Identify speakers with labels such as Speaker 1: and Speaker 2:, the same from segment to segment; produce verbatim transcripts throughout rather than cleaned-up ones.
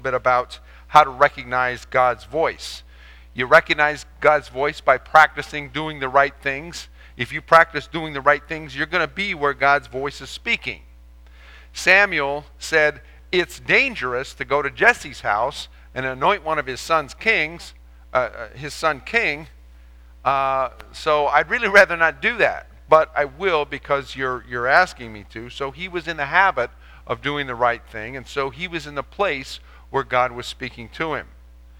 Speaker 1: bit about how to recognize God's voice. You recognize God's voice by practicing doing the right things. If you practice doing the right things, you're going to be where God's voice is speaking. Samuel said, it's dangerous to go to Jesse's house and anoint one of his sons kings, uh, his son king, uh, so I'd really rather not do that. But I will because you're you're asking me to. So he was in the habit of doing the right thing, and so he was in the place where God was speaking to him.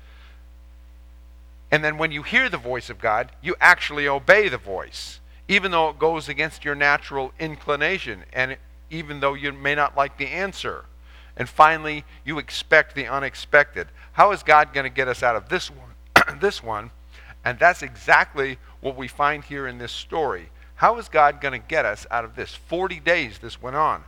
Speaker 1: And then when you hear the voice of God, you actually obey the voice, even though it goes against your natural inclination, and even though you may not like the answer. And finally, you expect the unexpected. How is God going to get us out of this one? this one? And that's exactly what we find here in this story. How is God going to get us out of this? forty days this went on.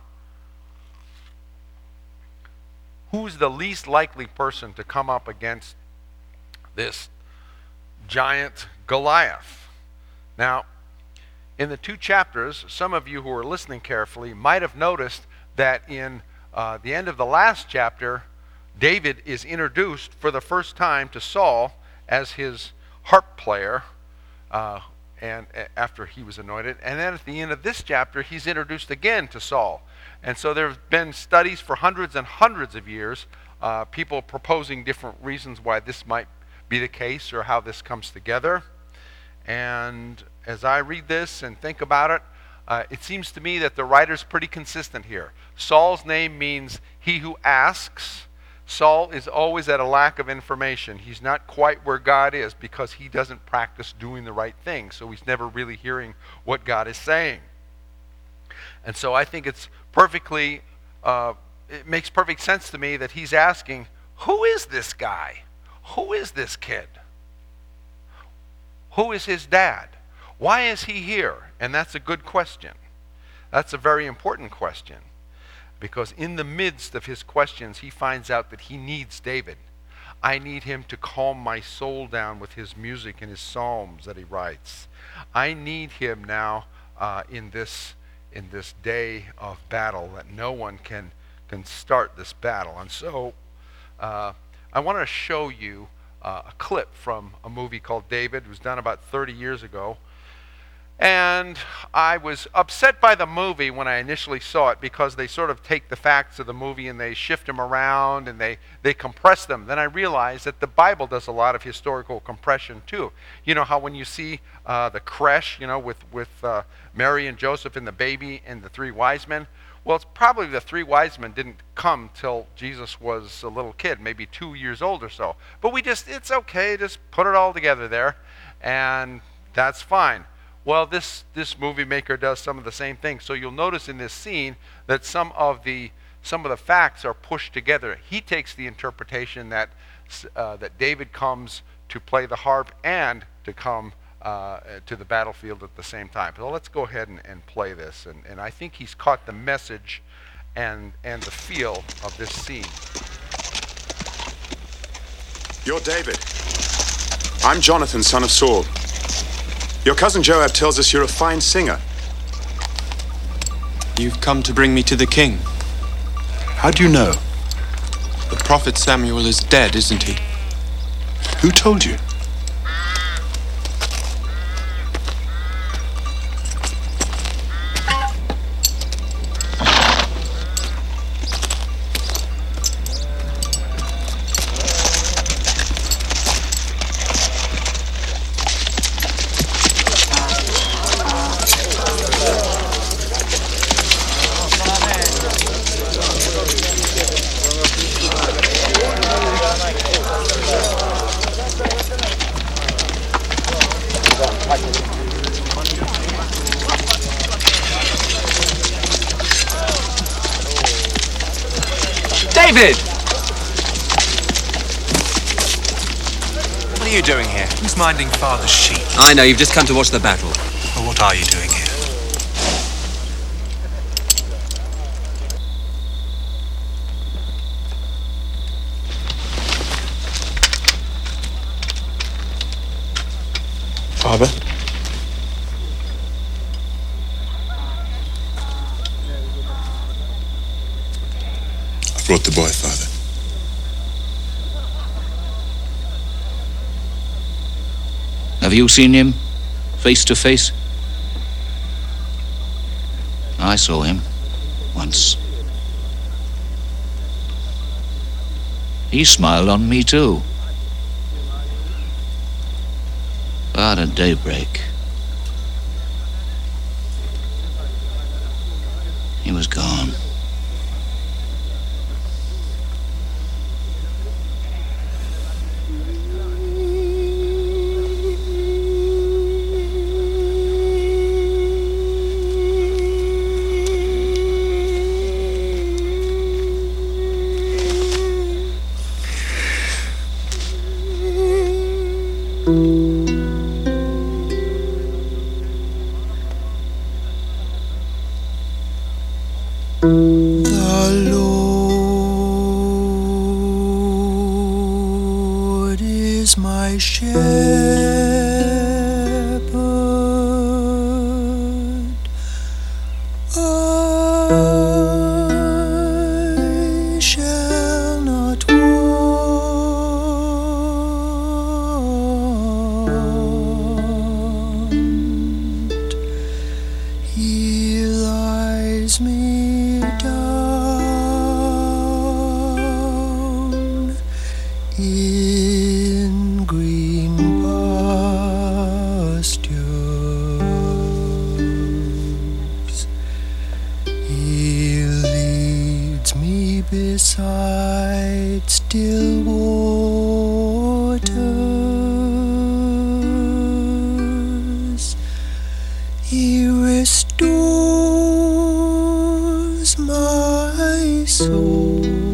Speaker 1: Who's the least likely person to come up against this giant Goliath? Now, in the two chapters, some of you who are listening carefully might have noticed that in uh, the end of the last chapter, David is introduced for the first time to Saul as his harp player, uh, and uh, after he was anointed. And then at the end of this chapter, he's introduced again to Saul. And so there have been studies for hundreds and hundreds of years, uh, people proposing different reasons why this might be the case or how this comes together. And as I read this and think about it, uh, it seems to me that the writer's pretty consistent here. Saul's name means he who asks. Saul is always at a lack of information. He's not quite where God is because he doesn't practice doing the right thing. So he's never really hearing what God is saying. And so I think it's perfectly, uh, it makes perfect sense to me that he's asking, who is this guy? Who is this kid? Who is his dad? Why is he here? And that's a good question. That's a very important question. Because in the midst of his questions, he finds out that he needs David. I need him to calm my soul down with his music and his psalms that he writes. I need him now uh, in this in this day of battle that no one can can start this battle. And so uh, I want to show you uh, a clip from a movie called David. It was done about thirty years ago. And I was upset by the movie when I initially saw it because they sort of take the facts of the movie and they shift them around and they, they compress them. Then I realized that the Bible does a lot of historical compression too. You know how when you see uh, the creche, you know, with, with uh, Mary and Joseph and the baby and the three wise men? Well, it's probably the three wise men didn't come till Jesus was a little kid, maybe two years old or so. But we just, it's okay, just put it all together there and that's fine. Well, this, this movie maker does some of the same things. So you'll notice in this scene that some of the some of the facts are pushed together. He takes the interpretation that uh, that David comes to play the harp and to come uh, to the battlefield at the same time. So let's go ahead and, and play this. And, and I think he's caught the message and and the feel of this scene.
Speaker 2: You're David. I'm Jonathan, son of Saul. Your cousin Joab tells us you're a fine singer.
Speaker 3: You've come to bring me to the king.
Speaker 2: How do you know?
Speaker 3: The prophet Samuel is dead, isn't he?
Speaker 2: Who told you?
Speaker 4: David!
Speaker 5: What are you doing here?
Speaker 4: Who's minding father's sheep?
Speaker 5: I know, you've just come to watch the battle.
Speaker 4: Well, what are you doing here?
Speaker 2: Father? I brought the boy, Father.
Speaker 6: Have you seen him, face to face? I saw him, once. He smiled on me, too. But at daybreak, he was gone.
Speaker 7: The Lord is my shepherd. I shall not want. He lies me down in green pastures. He leads me beside still waters. He restores my soul.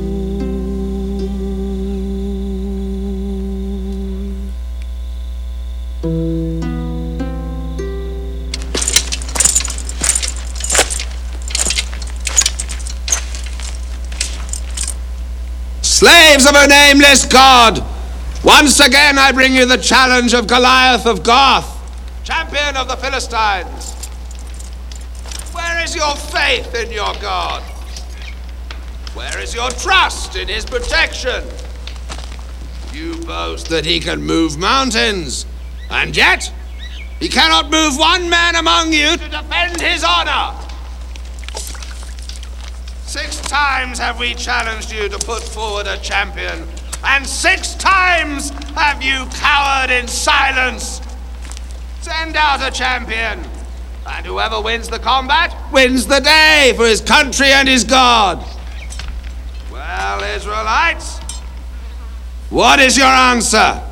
Speaker 8: Slaves of a nameless god, once again I bring you the challenge of Goliath of Gath, champion of the Philistines. Where is your faith in your God? Where is your trust in his protection? You boast that he can move mountains, and yet he cannot move one man among you to defend his honor. Six times have we challenged you to put forward a champion, and six times have you cowered in silence. Send out a champion, and whoever wins the combat wins the day for his country and his God. Well, Israelites, what is your answer?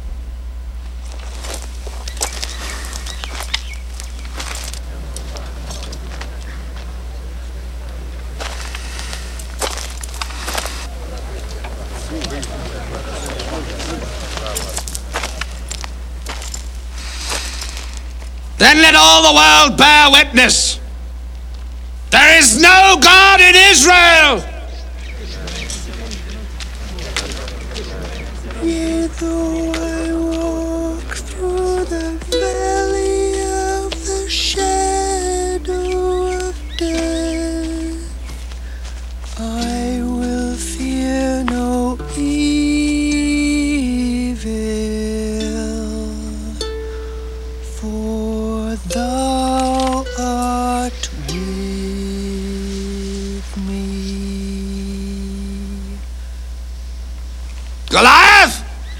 Speaker 8: Then let all the world bear witness. There is no God in Israel.
Speaker 7: Yea, though I walk through the valley of the shadow of death, I will fear no evil, for thou art with me.
Speaker 8: Goliath!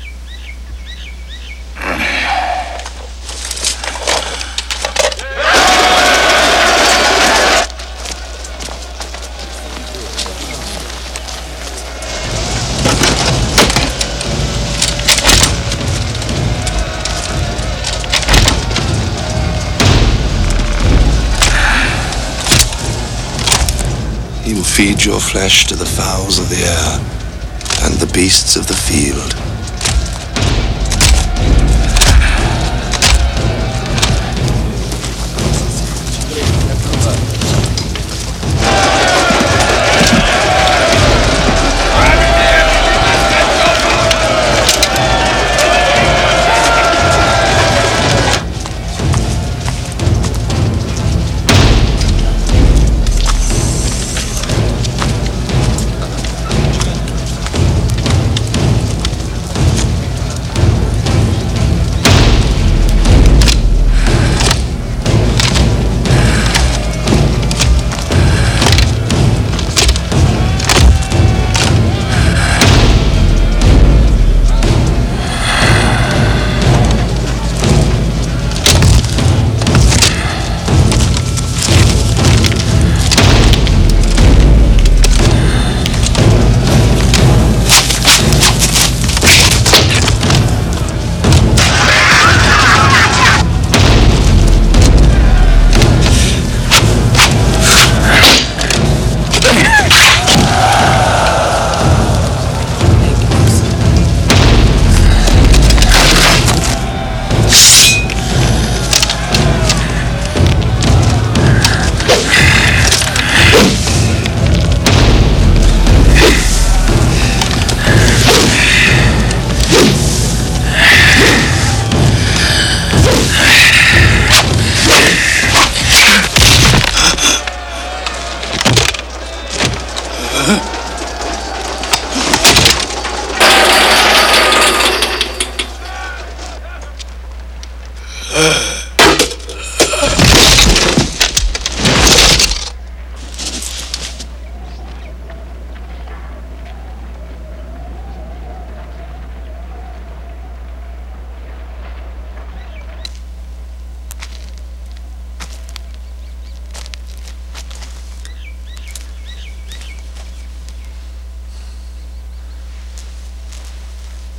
Speaker 9: He will feed your flesh to the fowls of the air and the beasts of the field.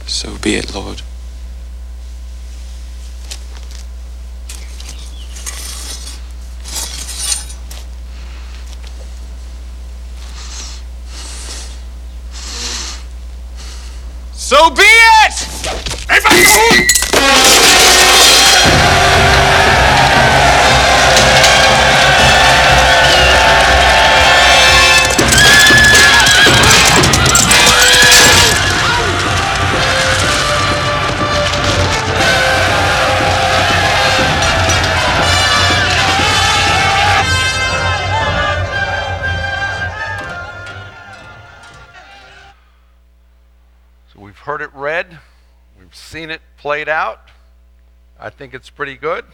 Speaker 3: So be it, Lord.
Speaker 8: So be it!
Speaker 1: So we've heard it read. We've seen it played out. I think it's pretty good.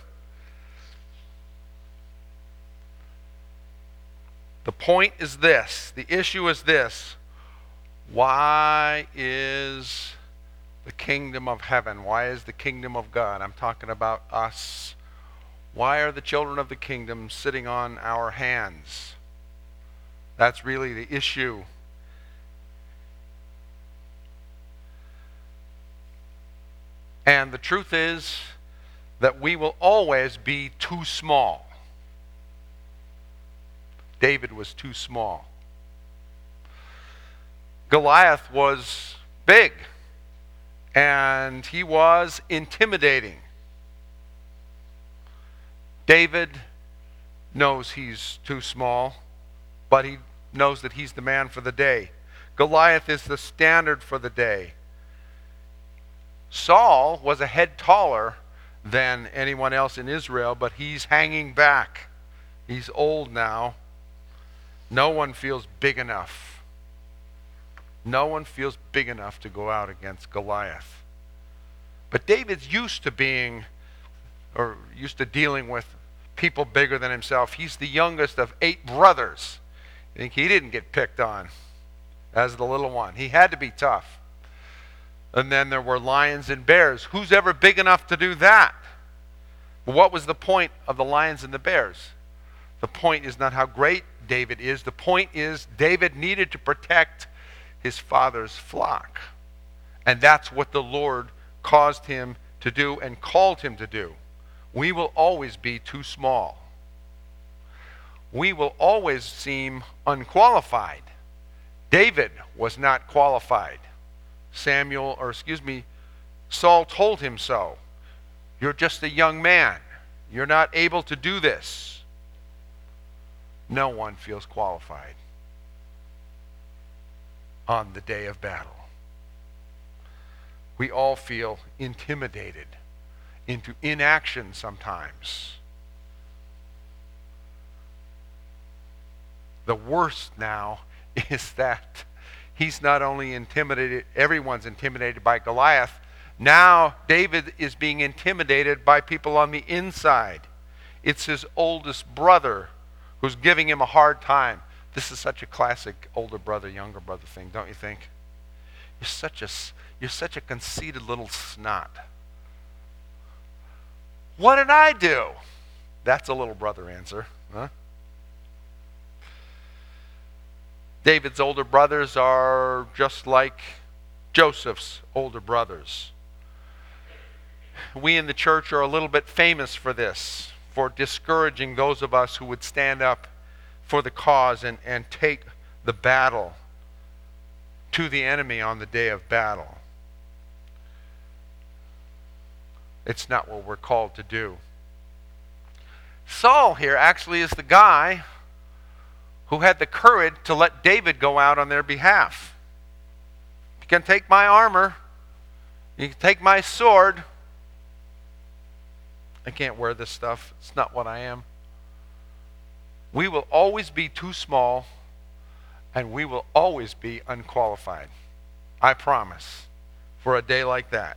Speaker 1: The point is this. The issue is this. Why is the kingdom of heaven? Why is the kingdom of God? I'm talking about us. Why are the children of the kingdom sitting on our hands? That's really the issue. And the truth is that we will always be too small. David was too small. Goliath was big, and he was intimidating. David knows he's too small, but he knows that he's the man for the day. Goliath is the standard for the day. Saul was a head taller than anyone else in Israel, but he's hanging back. He's old now. No one feels big enough. No one feels big enough to go out against Goliath. But David's used to being, or used to dealing with people bigger than himself. He's the youngest of eight brothers. I think he didn't get picked on as the little one. He had to be tough. And then there were lions and bears. Who's ever big enough to do that? But what was the point of the lions and the bears? The point is not how great David is. The point is David needed to protect his father's flock. And that's what the Lord caused him to do and called him to do. We will always be too small. We will always seem unqualified. David was not qualified. Samuel, or excuse me, Saul told him so. You're just a young man. You're not able to do this. No one feels qualified on the day of battle. We all feel intimidated into inaction sometimes. The worst now is that he's not only intimidated, everyone's intimidated by Goliath. Now David is being intimidated by people on the inside. It's his oldest brother who's giving him a hard time. This is such a classic older brother, younger brother thing, don't you think? You're such a, you're such a conceited little snot. What did I do? That's a little brother answer, huh? David's older brothers are just like Joseph's older brothers. We in the church are a little bit famous for this, for discouraging those of us who would stand up for the cause and, and take the battle to the enemy on the day of battle. It's not what we're called to do. Saul here actually is the guy who had the courage to let David go out on their behalf. You can take my armor. You can take my sword. I can't wear this stuff. It's not what I am. We will always be too small, and we will always be unqualified. I promise, for a day like that.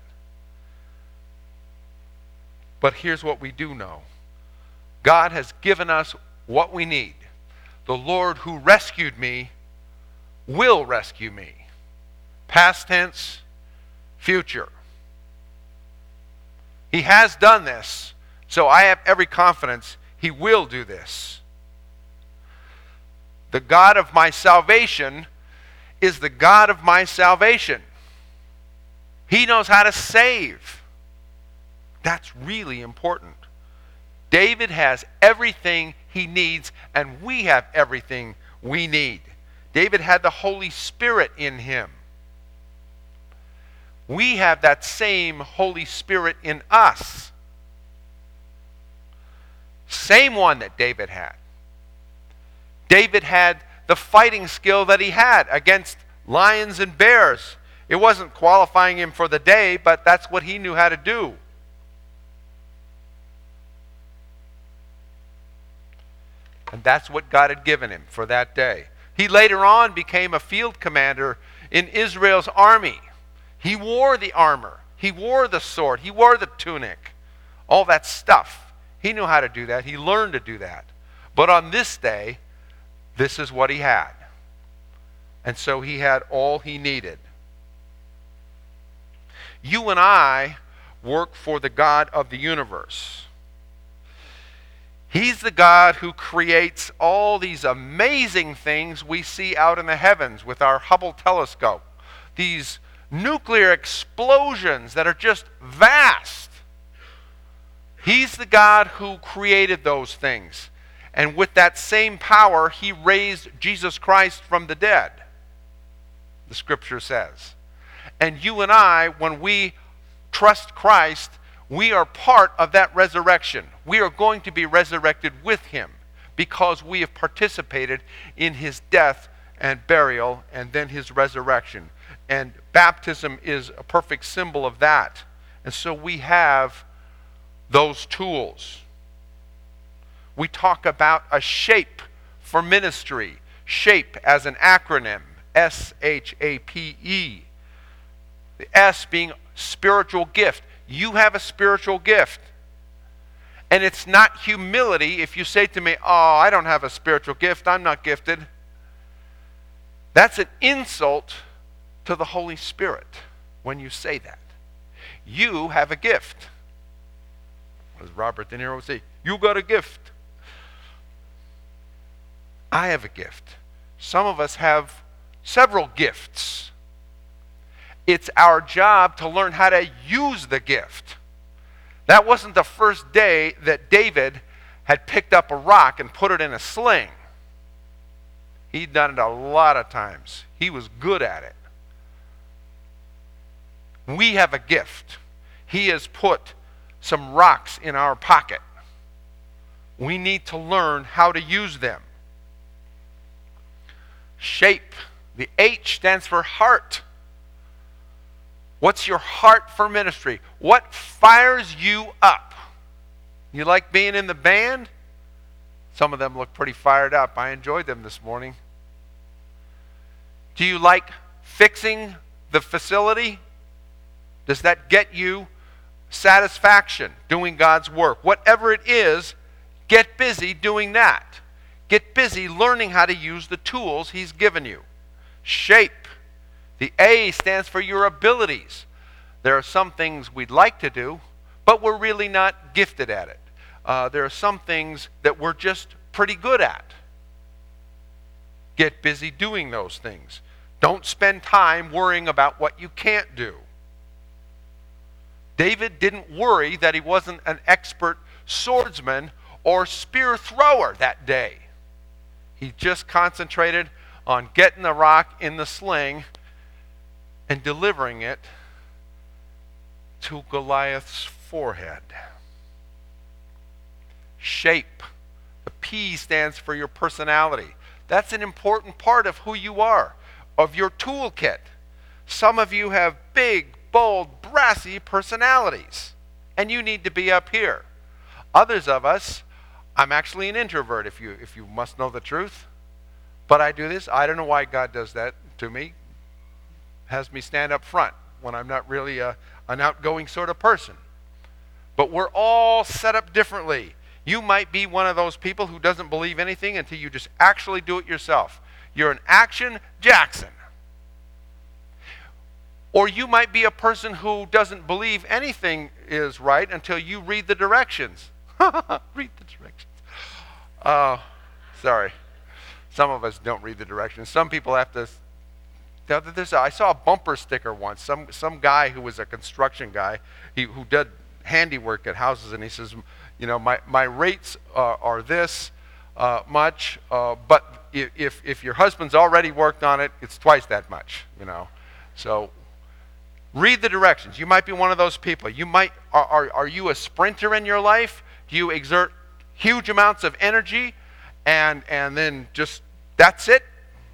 Speaker 1: But here's what we do know. God has given us what we need. The Lord who rescued me will rescue me. Past tense, future. He has done this, so I have every confidence He will do this. The God of my salvation is the God of my salvation. He knows how to save. That's really important. David has everything he needs, and we have everything we need. David had the Holy Spirit in him. We have that same Holy Spirit in us. Same one that David had. David had the fighting skill that he had against lions and bears. It wasn't qualifying him for the day, but that's what he knew how to do. And that's what God had given him for that day. He later on became a field commander in Israel's army. He wore the armor. He wore the sword. He wore the tunic. All that stuff. He knew how to do that. He learned to do that. But on this day, this is what he had. And so he had all he needed. You and I work for the God of the universe. He's the God who creates all these amazing things we see out in the heavens with our Hubble telescope. These nuclear explosions that are just vast. He's the God who created those things. And with that same power, he raised Jesus Christ from the dead, the scripture says. And you and I, when we trust Christ, we are part of that resurrection. We are going to be resurrected with him because we have participated in his death and burial and then his resurrection. And baptism is a perfect symbol of that. And so we have those tools. We talk about a shape for ministry. SHAPE as an acronym, S H A P E. The S being spiritual gift. You have a spiritual gift. And it's not humility if you say to me, oh, I don't have a spiritual gift, I'm not gifted. That's an insult to the Holy Spirit when you say that. You have a gift. As Robert De Niro would say, you got a gift. I have a gift. Some of us have several gifts. It's our job to learn how to use the gift. That wasn't the first day that David had picked up a rock and put it in a sling. He'd done it a lot of times. He was good at it. We have a gift. He has put some rocks in our pocket. We need to learn how to use them. SHAPE. The H stands for heart. What's your heart for ministry? What fires you up? You like being in the band? Some of them look pretty fired up. I enjoyed them this morning. Do you like fixing the facility? Does that get you satisfaction, doing God's work? Whatever it is, get busy doing that. Get busy learning how to use the tools he's given you. SHAPE. The A stands for your abilities. There are some things we'd like to do, but we're really not gifted at it. Uh, there are some things that we're just pretty good at. Get busy doing those things. Don't spend time worrying about what you can't do. David didn't worry that he wasn't an expert swordsman or spear thrower that day. He just concentrated on getting the rock in the sling and delivering it to Goliath's forehead. SHAPE. The P stands for your personality. That's an important part of who you are, of your toolkit. Some of you have big, bold, brassy personalities, and you need to be up here. Others of us, I'm actually an introvert, if you if you must know the truth. But I do this. I don't know why God does that to me. Has me stand up front when I'm not really a, an outgoing sort of person. But we're all set up differently. You might be one of those people who doesn't believe anything until you just actually do it yourself. You're an Action Jackson. Or you might be a person who doesn't believe anything is right until you read the directions. Read the directions. Uh, sorry. Some of us don't read the directions. Some people have to Now, there's a, I saw a bumper sticker once. Some some guy who was a construction guy, he who did handiwork at houses, and he says, you know, my my rates uh, are this uh, much, uh, but if if your husband's already worked on it, it's twice that much. You know, so read the directions. You might be one of those people. You might are are, are you a sprinter in your life? Do you exert huge amounts of energy, and and then just that's it?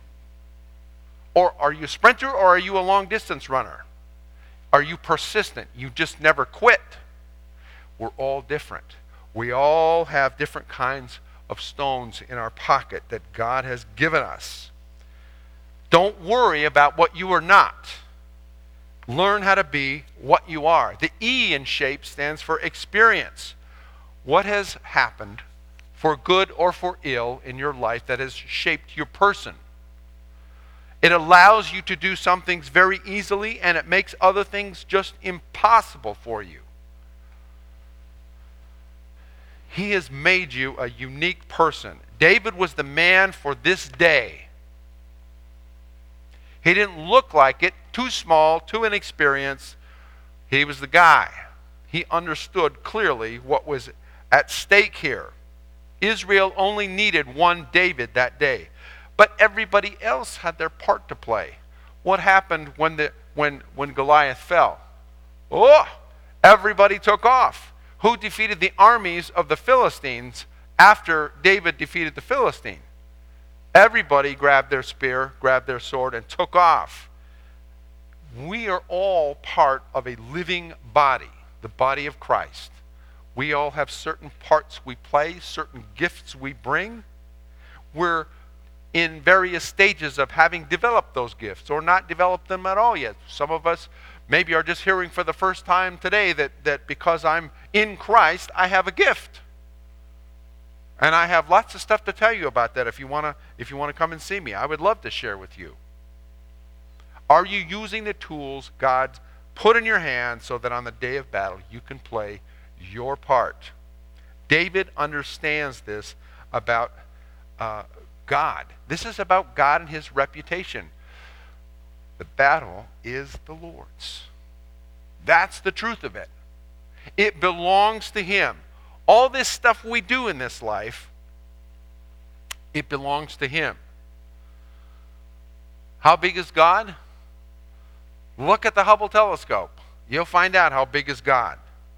Speaker 1: Or are you a sprinter, or are you a long-distance runner? Are you persistent? You just never quit. We're all different. We all have different kinds of stones in our pocket that God has given us. Don't worry about what you are not. Learn how to be what you are. The E in SHAPE stands for experience. What has happened, for good or for ill, in your life that has shaped your person? It allows you to do some things very easily, and it makes other things just impossible for you. He has made you a unique person. David was the man for this day. He didn't look like it, too small, too inexperienced. He was the guy. He understood clearly what was at stake here. Israel only needed one David that day. But everybody else had their part to play. What happened when the when when Goliath fell? Oh, everybody took off. Who defeated the armies of the Philistines after David defeated the Philistine? Everybody grabbed their spear, grabbed their sword, and took off. We are all part of a living body, the body of Christ. We all have certain parts we play, certain gifts we bring. We're in various stages of having developed those gifts or not developed them at all yet. Some of us maybe are just hearing for the first time today that, that because I'm in Christ, I have a gift. And I have lots of stuff to tell you about that if you want to if you want to come and see me. I would love to share with you. Are you using the tools God put in your hand so that on the day of battle you can play your part? David understands this about uh, God. This is about God and his reputation. The battle is the Lord's. That's the truth of it. It belongs to him. All this stuff we do in this life, it belongs to him. How big is God? Look at the Hubble telescope. You'll find out how big is God.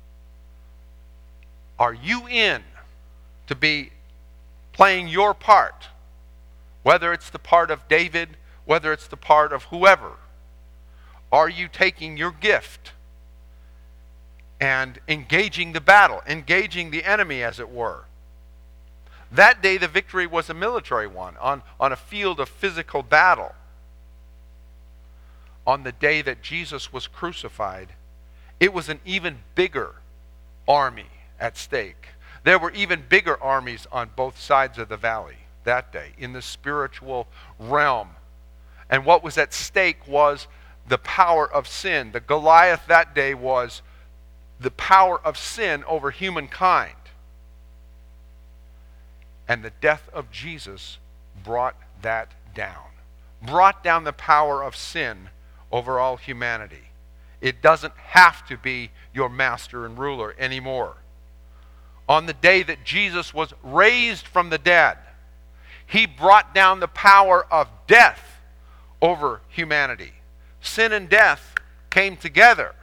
Speaker 1: Are you in to be playing your part? Whether it's the part of David, whether it's the part of whoever. Are you taking your gift and engaging the battle, engaging the enemy, as it were? That day, the victory was a military one, on, on a field of physical battle. On the day that Jesus was crucified, it was an even bigger army at stake. There were even bigger armies on both sides of the valley that day, in the spiritual realm. And what was at stake was the power of sin. The Goliath that day was the power of sin over humankind. And the death of Jesus brought that down. Brought down the power of sin over all humanity. It doesn't have to be your master and ruler anymore. On the day that Jesus was raised from the dead, he brought down the power of death over humanity. Sin and death came together.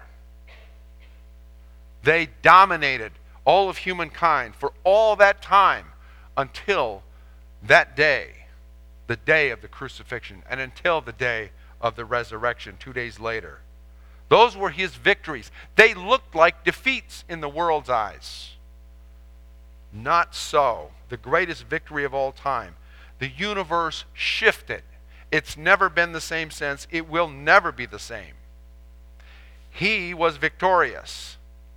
Speaker 1: They dominated all of humankind for all that time until that day, the day of the crucifixion, and until the day of the resurrection two days later. Those were his victories. They looked like defeats in the world's eyes. Not so. The greatest victory of all time. The universe shifted. It's never been the same since. It will never be the same. He was victorious.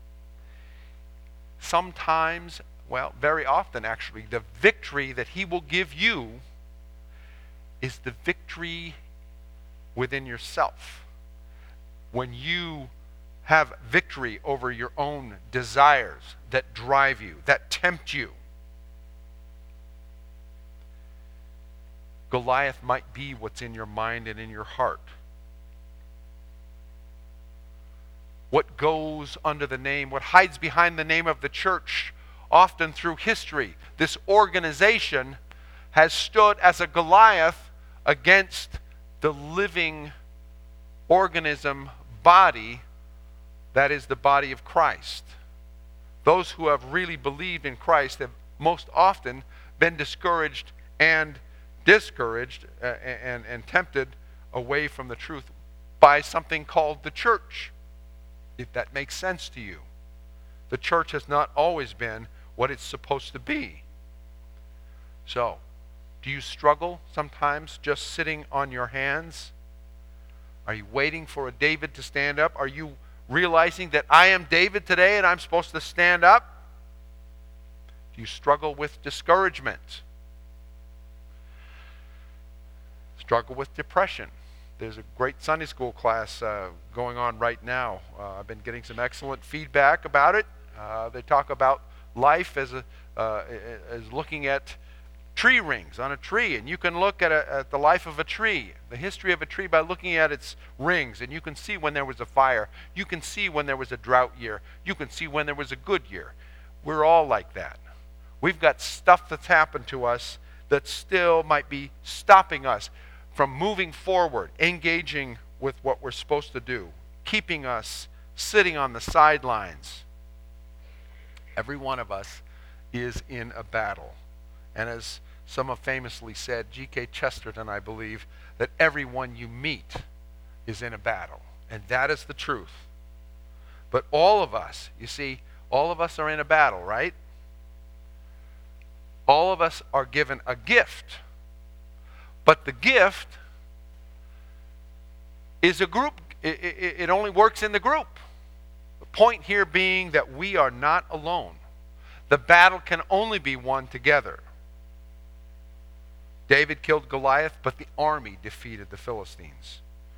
Speaker 1: Sometimes, well, very often actually, the victory that he will give you is the victory within yourself. When you have victory over your own desires that drive you, that tempt you. Goliath might be what's in your mind and in your heart. what goes under the name, what hides behind the name of the church, often through history. This organization has stood as a Goliath against the living organism body that is the body of Christ. Those who have really believed in Christ have most often been discouraged and discouraged uh, and, and tempted away from the truth by something called the church, if that makes sense to you. The church has not always been what it's supposed to be. So, do you struggle sometimes just sitting on your hands? Are you waiting for a David to stand up? Are you realizing that I am David today and I'm supposed to stand up? Do you struggle with discouragement? Struggle with depression? There's a great Sunday school class uh, going on right now. Uh, I've been getting some excellent feedback about it. Uh, they talk about life as a uh, as looking at tree rings on a tree, and you can look at, a, at the life of a tree, the history of a tree, by looking at its rings, and you can see when there was a fire. You can see when there was a drought year. You can see when there was a good year. We're all like that. We've got stuff that's happened to us that still might be stopping us from moving forward, engaging with what we're supposed to do, keeping us sitting on the sidelines. Every one of us is in a battle. And as some have famously said, G K Chesterton, I believe, that everyone you meet is in a battle. And that is the truth. But all of us, you see, all of us are in a battle, right? All of us are given a gift. But the gift is a group. It, it, it only works in the group. The point here being that we are not alone. The battle can only be won together. David killed Goliath, but the army defeated the Philistines.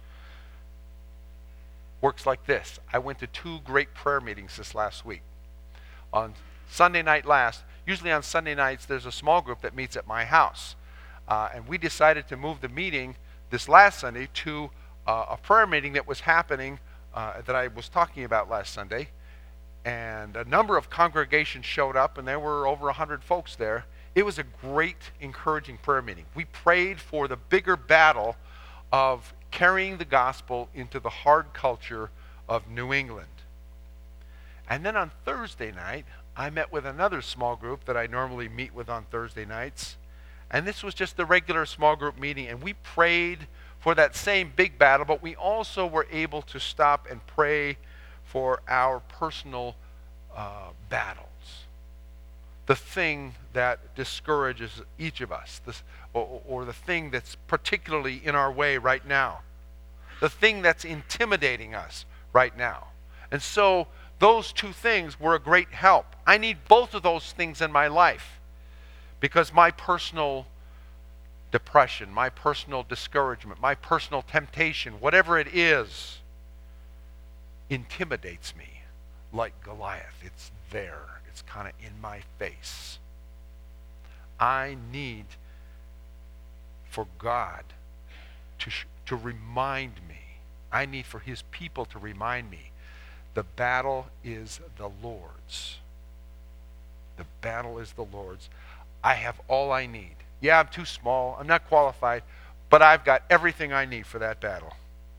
Speaker 1: Works like this. I went to two great prayer meetings this last week. On Sunday night last, usually on Sunday nights, there's a small group that meets at my house. Uh, and we decided to move the meeting this last Sunday to uh, a prayer meeting that was happening, uh, that I was talking about last Sunday. And a number of congregations showed up, and there were over one hundred folks there. It was a great, encouraging prayer meeting. We prayed for the bigger battle of carrying the gospel into the hard culture of New England. And then on Thursday night, I met with another small group that I normally meet with on Thursday nights. And this was just the regular small group meeting, and we prayed for that same big battle, but we also were able to stop and pray for our personal uh, battles. The thing that discourages each of us, this, or, or the thing that's particularly in our way right now, the thing that's intimidating us right now. And so those two things were a great help. I need both of those things in my life because my personal depression, my personal discouragement, my personal temptation, whatever it is, intimidates me like Goliath. It's there. It's kind of in my face. I need for God to, sh- to remind me. I need for his people to remind me the battle is the Lord's. The battle is the Lord's. I have all I need. Yeah, I'm too small. I'm not qualified. But I've got everything I need for that battle.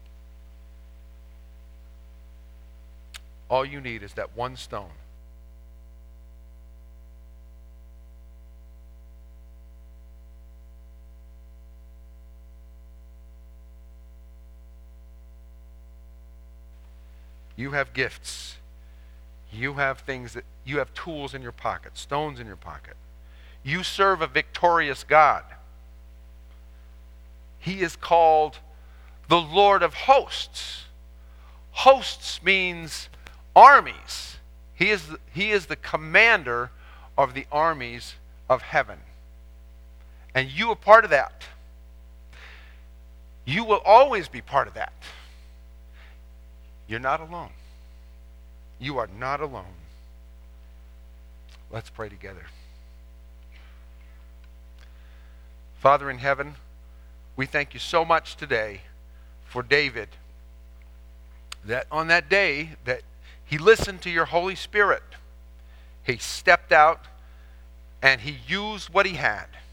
Speaker 1: All you need is that one stone. You have gifts. You have things that, you have tools in your pocket, stones in your pocket. You serve a victorious God. He is called the Lord of hosts. Hosts means armies. He is, he is the commander of the armies of heaven. And you are part of that. You will always be part of that. You're not alone. You are not alone. Let's pray together. Father in heaven, we thank you so much today for David, that on that day that he listened to your Holy Spirit. He stepped out and he used what he had.